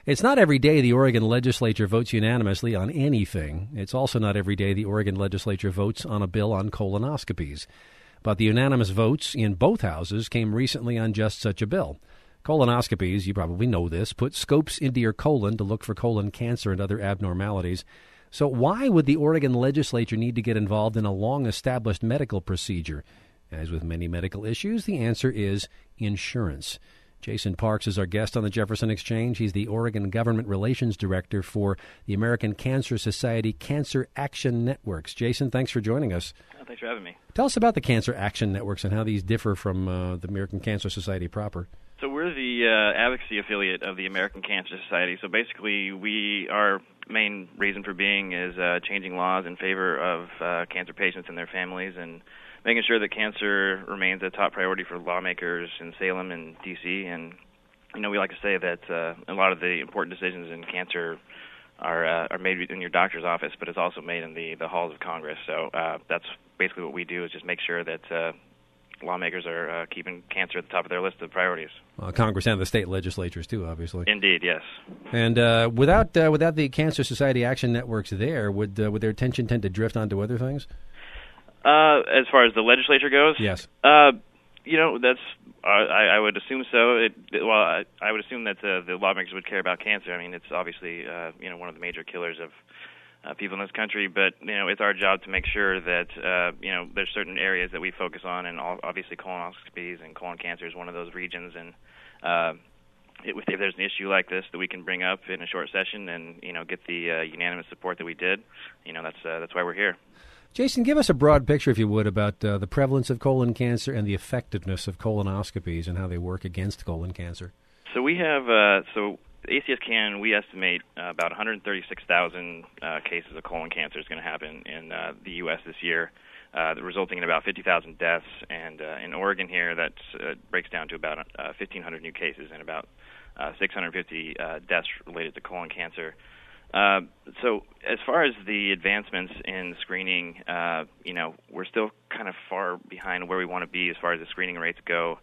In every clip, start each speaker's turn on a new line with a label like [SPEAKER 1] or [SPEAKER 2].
[SPEAKER 1] It's not every day the Oregon legislature votes unanimously on anything. It's also not every day the Oregon legislature votes on a bill on colonoscopies. But the unanimous votes in both houses came recently on just such a bill. Colonoscopies, you probably know this, put scopes into your colon to look for colon cancer and other abnormalities. So why would the Oregon legislature need to get involved in a long-established medical procedure? As with many medical issues, the answer is insurance. Jason Parks is our guest on the Jefferson Exchange. He's the Oregon Government Relations Director for the American Cancer Society Cancer Action Networks. Jason, thanks for joining us.
[SPEAKER 2] Thanks for having me.
[SPEAKER 1] Tell us about the Cancer Action Networks and how these differ from the American Cancer Society proper.
[SPEAKER 2] So we're the advocacy affiliate of the American Cancer Society. So basically, our main reason for being is changing laws in favor of cancer patients and their families, and making sure that cancer remains a top priority for lawmakers in Salem and D.C. And, we like to say that a lot of the important decisions in cancer are made in your doctor's office, but it's also made in the halls of Congress. So that's basically what we do, is just make sure that lawmakers are keeping cancer at the top of their list of priorities.
[SPEAKER 1] Congress and the state legislatures, too, obviously.
[SPEAKER 2] Indeed, yes.
[SPEAKER 1] And without the Cancer Society Action Networks there, would their attention tend to drift onto other things?
[SPEAKER 2] As far as the legislature goes?
[SPEAKER 1] Yes.
[SPEAKER 2] That's I would assume so. I would assume that the lawmakers would care about cancer. I mean, it's obviously one of the major killers of people in this country, but it's our job to make sure that there's certain areas that we focus on, and obviously colonoscopies and colon cancer is one of those regions. And if there's an issue like this that we can bring up in a short session and get the unanimous support that we did, that's why we're here.
[SPEAKER 1] Jason, give us a broad picture, if you would, about the prevalence of colon cancer and the effectiveness of colonoscopies and how they work against colon cancer.
[SPEAKER 2] So we have ACS we estimate about 136,000 cases of colon cancer is going to happen in the U.S. this year, resulting in about 50,000 deaths. And in Oregon here, that breaks down to about 1,500 new cases and about 650 deaths related to colon cancer. So as far as the advancements in screening, we're still kind of far behind where we want to be as far as the screening rates go.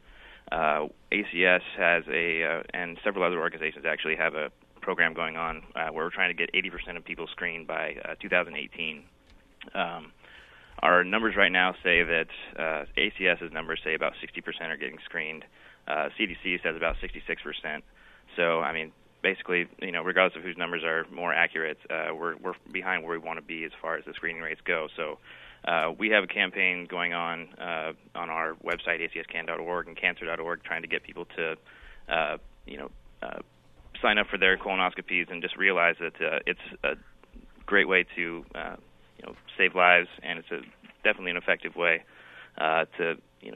[SPEAKER 2] ACS has and several other organizations actually have a program going on where we're trying to get 80% of people screened by 2018. Our numbers right now say that ACS's numbers say about 60% are getting screened. CDC says about 66%. So, I mean, basically, regardless of whose numbers are more accurate, we're behind where we want to be as far as the screening rates go. So we have a campaign going on our website, acscan.org and cancer.org, trying to get people to, sign up for their colonoscopies and just realize that it's a great way to, save lives, and it's definitely an effective way to,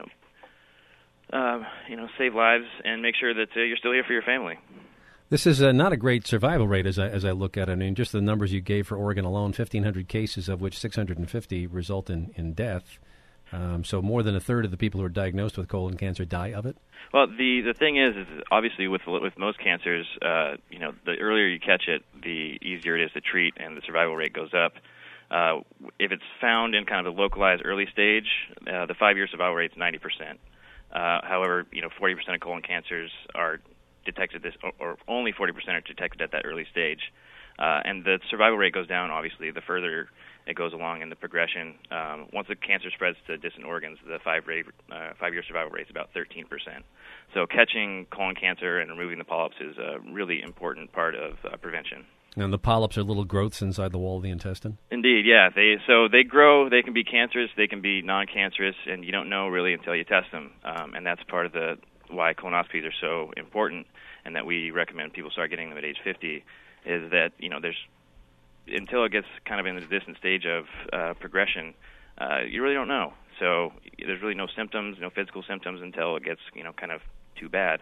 [SPEAKER 2] save lives and make sure that you're still here for your family.
[SPEAKER 1] This is not a great survival rate as I look at it. I mean, just the numbers you gave for Oregon alone, 1,500 cases, of which 650 result in death. So more than a third of the people who are diagnosed with colon cancer die of it?
[SPEAKER 2] Well, the thing is obviously with most cancers, the earlier you catch it, the easier it is to treat, and the survival rate goes up. If it's found in kind of a localized early stage, the 5-year survival rate is 90%. However, 40% of colon cancers are detected or only 40% are detected at that early stage. And the survival rate goes down, obviously, the further it goes along in the progression. Once the cancer spreads to distant organs, the 5-year survival rate is about 13%. So catching colon cancer and removing the polyps is a really important part of prevention.
[SPEAKER 1] And the polyps are little growths inside the wall of the intestine?
[SPEAKER 2] Indeed, yeah. They grow. They can be cancerous. They can be non-cancerous, and you don't know really until you test them. And that's part of why colonoscopies are so important, and that we recommend people start getting them at age 50, is that there's until it gets kind of in the distant stage of progression, you really don't know. So there's really no symptoms, no physical symptoms until it gets kind of too bad.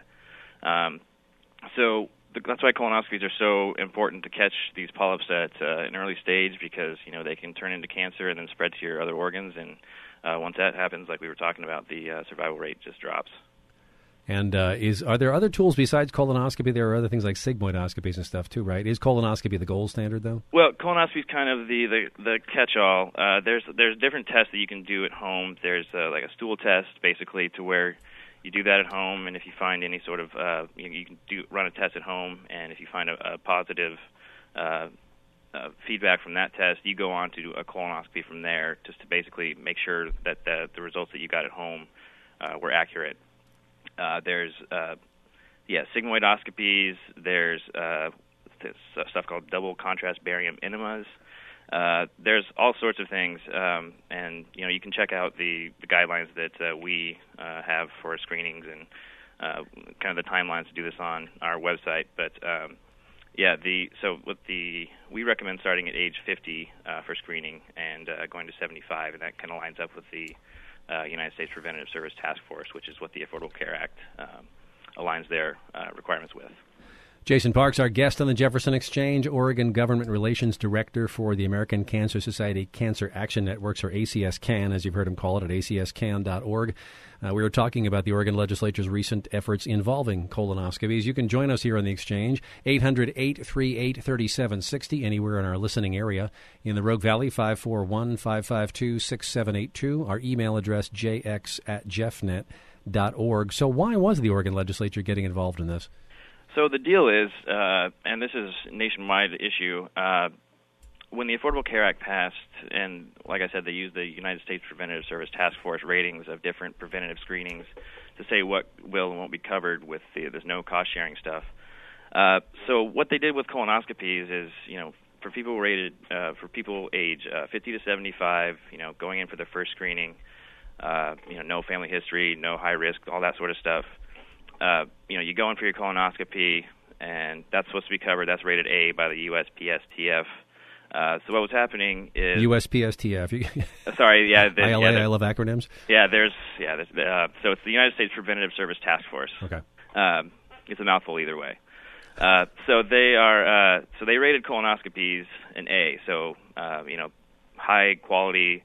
[SPEAKER 2] So that's why colonoscopies are so important, to catch these polyps at an early stage, because they can turn into cancer and then spread to your other organs. And once that happens, like we were talking about, the survival rate just drops.
[SPEAKER 1] And are there other tools besides colonoscopy? There are other things like sigmoidoscopies and stuff too, right? Is colonoscopy the gold standard, though?
[SPEAKER 2] Well, colonoscopy is kind of the catch-all. There's different tests that you can do at home. There's like a stool test, basically, to where You do that at home, and if you find any sort of, you can run a test at home, and if you find a positive feedback from that test, you go on to do a colonoscopy from there, just to basically make sure that the results that you got at home were accurate. There's sigmoidoscopies. There's this stuff called double contrast barium enemas. There's all sorts of things, and you can check out the guidelines that we have for screenings and kind of the timelines to do this on our website. But we recommend starting at age 50 for screening and going to 75, and that kind of lines up with the United States Preventative Service Task Force, which is what the Affordable Care Act aligns their requirements with.
[SPEAKER 1] Jason Parks, our guest on the Jefferson Exchange, Oregon Government Relations Director for the American Cancer Society Cancer Action Networks, or ACS-CAN, as you've heard him call it, at acscan.org. We were talking about the Oregon Legislature's recent efforts involving colonoscopies. You can join us here on the Exchange, 800-838-3760, anywhere in our listening area. In the Rogue Valley, 541-552-6782. Our email address, jx@jeffnet.org. So why was the Oregon Legislature getting involved in this?
[SPEAKER 2] So the deal is, and this is a nationwide issue, when the Affordable Care Act passed, and like I said, they used the United States Preventative Service Task Force ratings of different preventative screenings to say what will and won't be covered with this no cost-sharing stuff. So what they did with colonoscopies is, for people rated, for people age 50 to 75, going in for their first screening, no family history, no high risk, all that sort of stuff. You go in for your colonoscopy, and that's supposed to be covered. That's rated A by the USPSTF. So what was happening is
[SPEAKER 1] USPSTF.
[SPEAKER 2] Sorry, yeah.
[SPEAKER 1] I love acronyms.
[SPEAKER 2] Yeah, so it's the United States Preventative Service Task Force.
[SPEAKER 1] Okay.
[SPEAKER 2] It's a mouthful either way. So they rated colonoscopies an A. So high quality.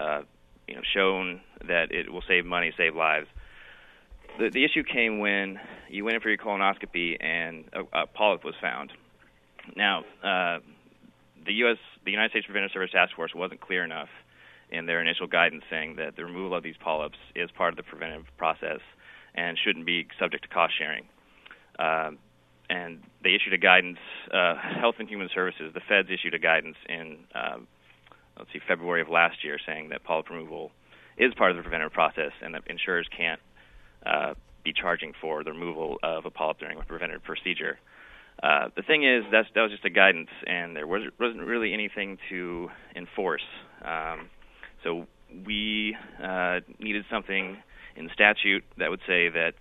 [SPEAKER 2] Shown that it will save money, save lives. The issue came when you went in for your colonoscopy and a polyp was found. Now, the United States Preventative Service Task Force wasn't clear enough in their initial guidance saying that the removal of these polyps is part of the preventive process and shouldn't be subject to cost sharing. And they issued a guidance, Health and Human Services, the feds issued a guidance in, February of last year saying that polyp removal is part of the preventive process and that insurers can't be charging for the removal of a polyp during a preventative procedure. The thing is, that was just a guidance, and there wasn't really anything to enforce. So we needed something in statute that would say that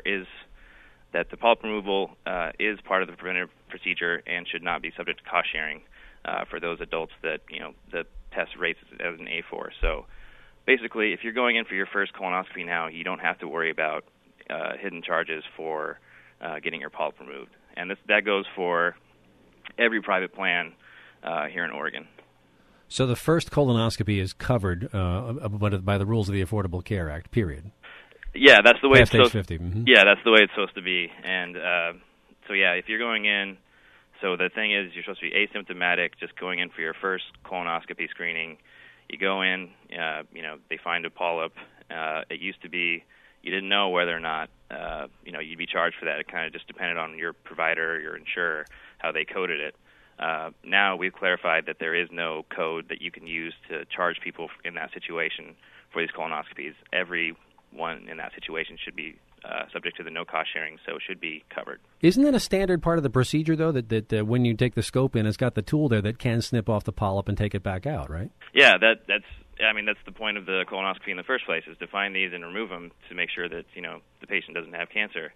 [SPEAKER 2] that the polyp removal is part of the preventative procedure and should not be subject to cost sharing for those adults that the test rates as an A for. So basically, if you're going in for your first colonoscopy now, you don't have to worry about hidden charges for getting your polyp removed. And that goes for every private plan here in Oregon.
[SPEAKER 1] So the first colonoscopy is covered by the rules of the Affordable Care Act, period.
[SPEAKER 2] Yeah, that's the way
[SPEAKER 1] Past age 50. Mm-hmm.
[SPEAKER 2] Yeah, that's the way it's supposed to be. And if you're going in, so the thing is, you're supposed to be asymptomatic, just going in for your first colonoscopy screening. You go in, they find a polyp. It used to be you didn't know whether or not, you'd be charged for that. It kind of just depended on your provider, your insurer, how they coded it. Now we've clarified that there is no code that you can use to charge people in that situation for these colonoscopies. Everyone in that situation should be subject to the no cost sharing, so it should be covered. Isn't
[SPEAKER 1] that a standard part of the procedure, though, that when you take the scope in, it's got the tool there that can snip off the polyp and take it back out, right?
[SPEAKER 2] Yeah, that's the point of the colonoscopy in the first place, is to find these and remove them to make sure that the patient doesn't have cancer.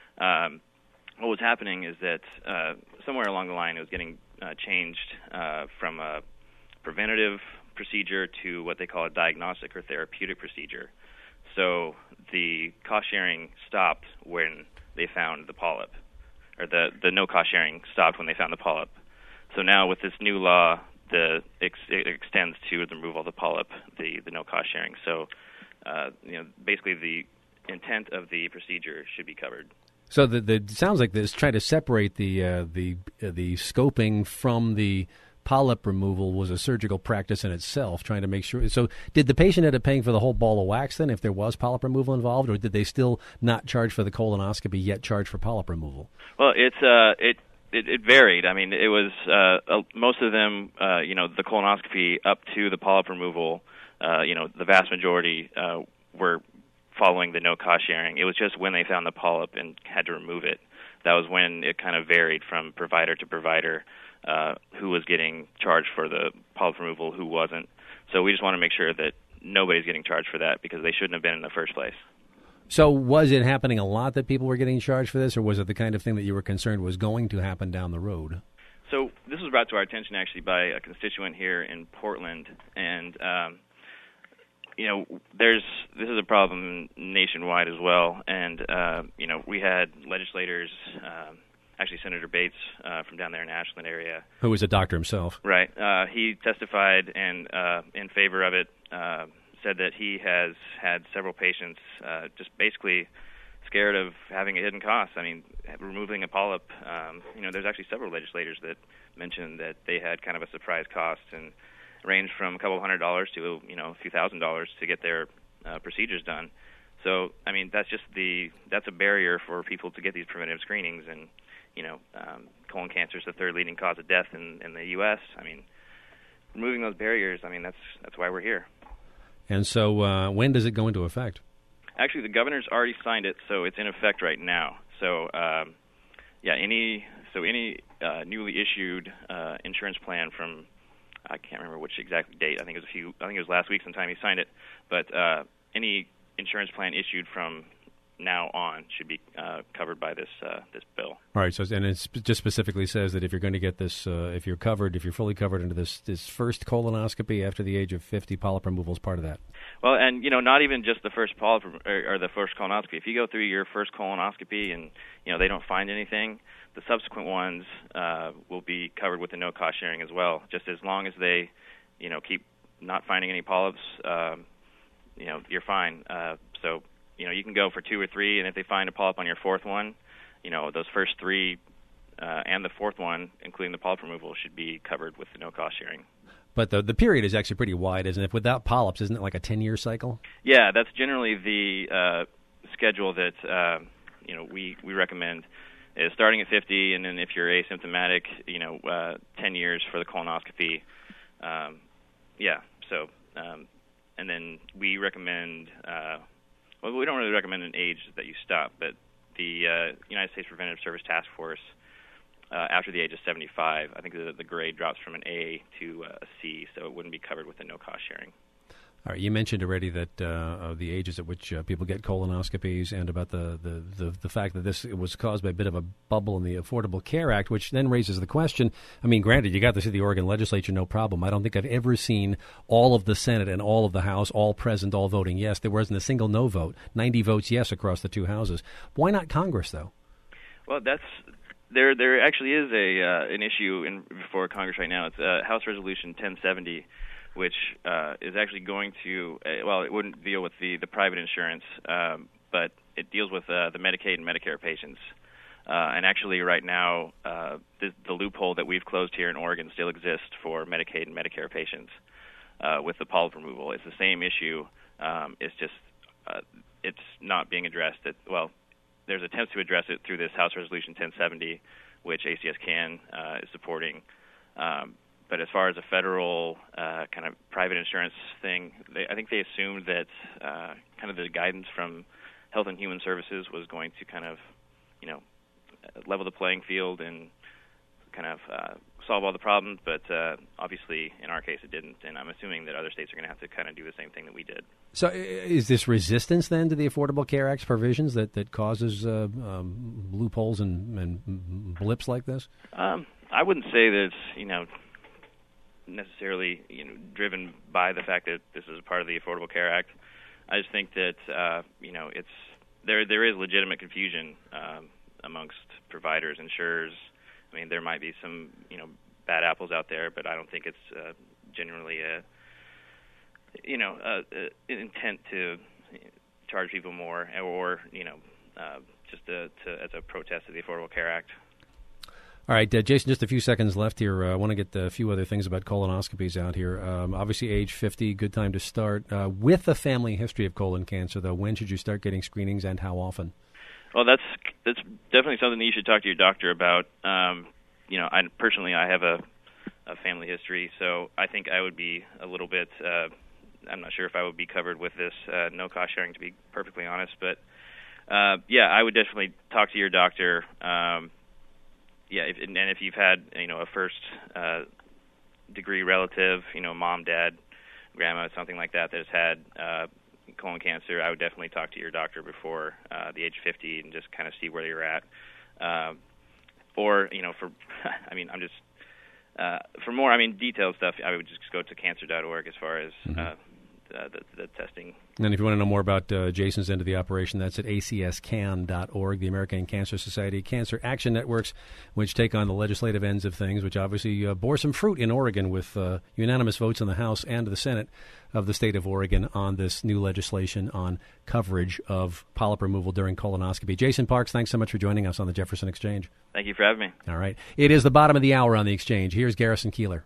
[SPEAKER 2] What was happening is that somewhere along the line it was getting changed from a preventative procedure to what they call a diagnostic or therapeutic procedure. So the cost sharing stopped when they found the polyp, or the no cost sharing stopped when they found the polyp. So now with this new law, it extends to the removal of the polyp, the no cost sharing. So basically the intent of the procedure should be covered.
[SPEAKER 1] So it sounds like this try to separate the scoping from the polyp removal was a surgical practice in itself, trying to make sure. So did the patient end up paying for the whole ball of wax then if there was polyp removal involved, or did they still not charge for the colonoscopy yet charge for polyp removal?
[SPEAKER 2] Well, it varied. I mean, it was most of them, the colonoscopy up to the polyp removal, the vast majority were following the no-cost sharing. It was just when they found the polyp and had to remove it, that was when it kind of varied from provider to provider, who was getting charged for the polyp removal, who wasn't. So we just want to make sure that nobody's getting charged for that because they shouldn't have been in the first place.
[SPEAKER 1] So was it happening a lot that people were getting charged for this, or was it the kind of thing that you were concerned was going to happen down the road?
[SPEAKER 2] So this was brought to our attention actually by a constituent here in Portland, and this is a problem nationwide as well. And we had legislators, actually Senator Bates from down there in Ashland area,
[SPEAKER 1] who was a doctor himself.
[SPEAKER 2] Right. He testified and in favor of it. Said that he has had several patients just basically scared of having a hidden cost. I mean, removing a polyp, there's actually several legislators that mentioned that they had kind of a surprise cost and ranged from a couple $100 to, a few $1,000s to get their procedures done. So, I mean, that's a barrier for people to get these preventive screenings. And, colon cancer is the third leading cause of death in the U.S. I mean, removing those barriers, I mean, that's why we're here.
[SPEAKER 1] And so when does it go into effect?
[SPEAKER 2] Actually, the governor's already signed it, so it's in effect right now. So, any newly issued insurance plan from, I can't remember which exact date. I think it was last week sometime he signed it. But any insurance plan issued from now on should be covered by this bill.
[SPEAKER 1] All right. So, and it just specifically says that if you're going to get this, if you're fully covered into this first colonoscopy after the age of 50, polyp removal is part of that.
[SPEAKER 2] Well, and not even just the first polyp or the first colonoscopy. If you go through your first colonoscopy and they don't find anything, the subsequent ones will be covered with the no-cost sharing as well. Just as long as they, keep not finding any polyps, you're fine. So. You can go for 2 or 3, and if they find a polyp on your fourth one, those first 3 and the fourth one, including the polyp removal, should be covered with the no-cost sharing.
[SPEAKER 1] But the period is actually pretty wide, isn't it? Without polyps, isn't it like a 10-year cycle?
[SPEAKER 2] Yeah, that's generally the schedule that we recommend. Is starting at 50, and then if you're asymptomatic, 10 years for the colonoscopy. And then we recommend. Well, we don't really recommend an age that you stop, but the United States Preventive Service Task Force, after the age of 75, I think the grade drops from an A to a C, so it wouldn't be covered with the no-cost sharing.
[SPEAKER 1] All right, you mentioned already that the ages at which people get colonoscopies, and about the fact that this was caused by a bit of a bubble in the Affordable Care Act, which then raises the question. I mean, granted, you got to see the Oregon legislature, no problem. I don't think I've ever seen all of the Senate and all of the House all present, all voting yes. There wasn't a single no vote. 90 votes yes across the 2 houses. Why not Congress, though?
[SPEAKER 2] Well, there actually is an issue before Congress right now. It's House Resolution 1070. Which is actually going to, it wouldn't deal with the private insurance, but it deals with the Medicaid and Medicare patients. And actually right now, the loophole that we've closed here in Oregon still exists for Medicaid and Medicare patients with the polyp removal. It's the same issue. It's just it's not being addressed. There's attempts to address it through this House Resolution 1070, which ACS CAN is supporting. But as far as a federal kind of private insurance thing, I think they assumed that kind of the guidance from Health and Human Services was going to kind of, level the playing field and kind of solve all the problems. But obviously, in our case, it didn't. And I'm assuming that other states are going to have to kind of do the same thing that we did.
[SPEAKER 1] So is this resistance then to the Affordable Care Act's provisions that causes loopholes and blips like this?
[SPEAKER 2] I wouldn't say that it's, necessarily driven by the fact that this is a part of the Affordable Care Act. I just think that it's there is legitimate confusion amongst providers, insurers. I mean, there might be some bad apples out there, but I don't think it's generally an intent to charge people more, or just as a protest of the Affordable Care Act.
[SPEAKER 1] All right, Jason, just a few seconds left here. I want to get a few other things about colonoscopies out here. Obviously, age 50, good time to start. With a family history of colon cancer, though, when should you start getting screenings and how often?
[SPEAKER 2] Well, that's definitely something that you should talk to your doctor about. I personally have a family history, so I think I would be a little bit. I'm not sure if I would be covered with this no-cost sharing, to be perfectly honest. But I would definitely talk to your doctor. If you've had a first degree relative, mom, dad, grandma, something like that has had colon cancer, I would definitely talk to your doctor before the age 50 and just kind of see where you're at. For more detailed stuff, I would just go to cancer.org as far as the testing.
[SPEAKER 1] And if you want to know more about Jason's end of the operation, that's at acscan.org, the American Cancer Society Cancer Action Networks, which take on the legislative ends of things, which obviously bore some fruit in Oregon with unanimous votes in the House and the Senate of the state of Oregon on this new legislation on coverage of polyp removal during colonoscopy. Jason Parks, thanks so much for joining us on the Jefferson Exchange.
[SPEAKER 2] Thank you for having me.
[SPEAKER 1] All right. It is the bottom of the hour on the Exchange. Here's Garrison Keillor.